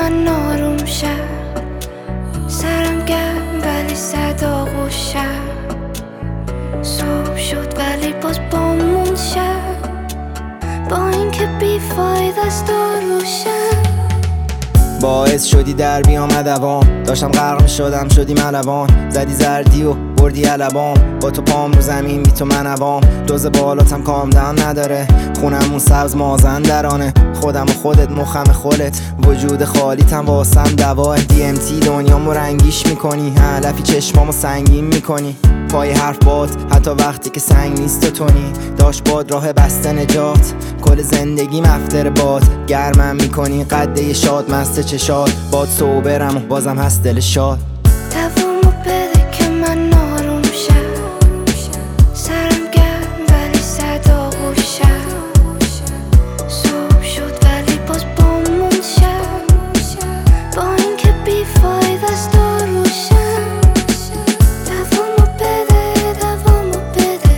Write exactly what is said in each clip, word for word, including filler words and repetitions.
من آروم شم، سرم گرم ولی صدا گوشم. صبح شد ولی باز بامون شب، با اینکه بیفاید است روشم. باعث شدی در بیام دوام، داشتم غرق شدم شدی ملوان. زدی زردی و بردی علبام، با تو پام رو زمین بی تو من عوام. دوز بالاتم کام دهن نداره، خونمون سبز مازندرانه. خودم و خودت مخم خودت، وجود خالیتم واسم دواه. دی ام تی دنیامو رنگیش میکنی، علفی چشمامو سنگین میکنی. پای حرف باد حتی وقتی که سنگ نیست و تونی. داشت باد راه بسته نجات، کل زندگی مفتر باد. گرمم میکنی قده شاد مست چشاد، باد صوبرم و بازم هست دل شاد. دوامو بده که من آروم شم، سرم گرم ولی صدا گوشم. صبح شد ولی باز بامون شب، با اینکه بیفاید است روشم. دوامو بده دوامو بده،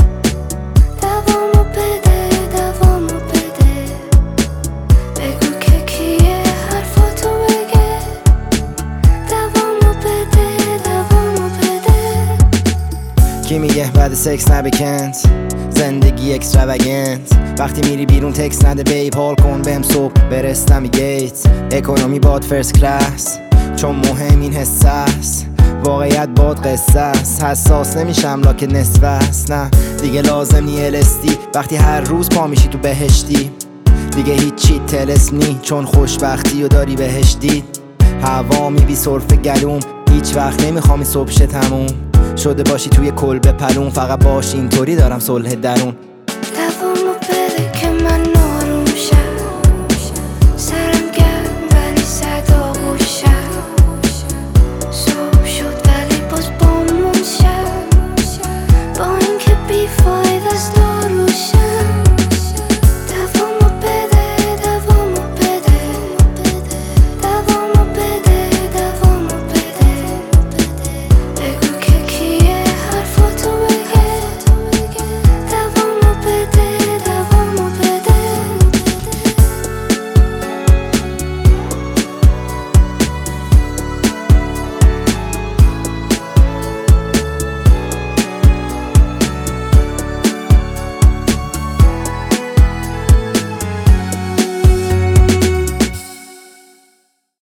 دوامو بده دوامو بده. بگو که کیه حرفاتو بگه، دوامو بده دوامو بده. کی میگه بعد سکس نبکنت، زندگی اکستراوگنت. وقتی میری بیرون تکس نده بیب، حال کن بهم صبح برستم گیت. اکونومی باد فرست کلاس، چون مهم این حس است. واقعیت باد قصه است، حساس نمیشم لاکه نصف است. نه دیگه لازم نی ال اس دی، وقتی هر روز پا میشی تو بهشتی. دیگه هیچی طلسم نی، چون خوشبختی و داری بهش دید. هوا میبی سرف گلوم، هیچ وقت نمیخوام صبح شه تموم شده باشی توی کلبه پلون. فقط باش اینطوری دارم صلح درون. دوامو بده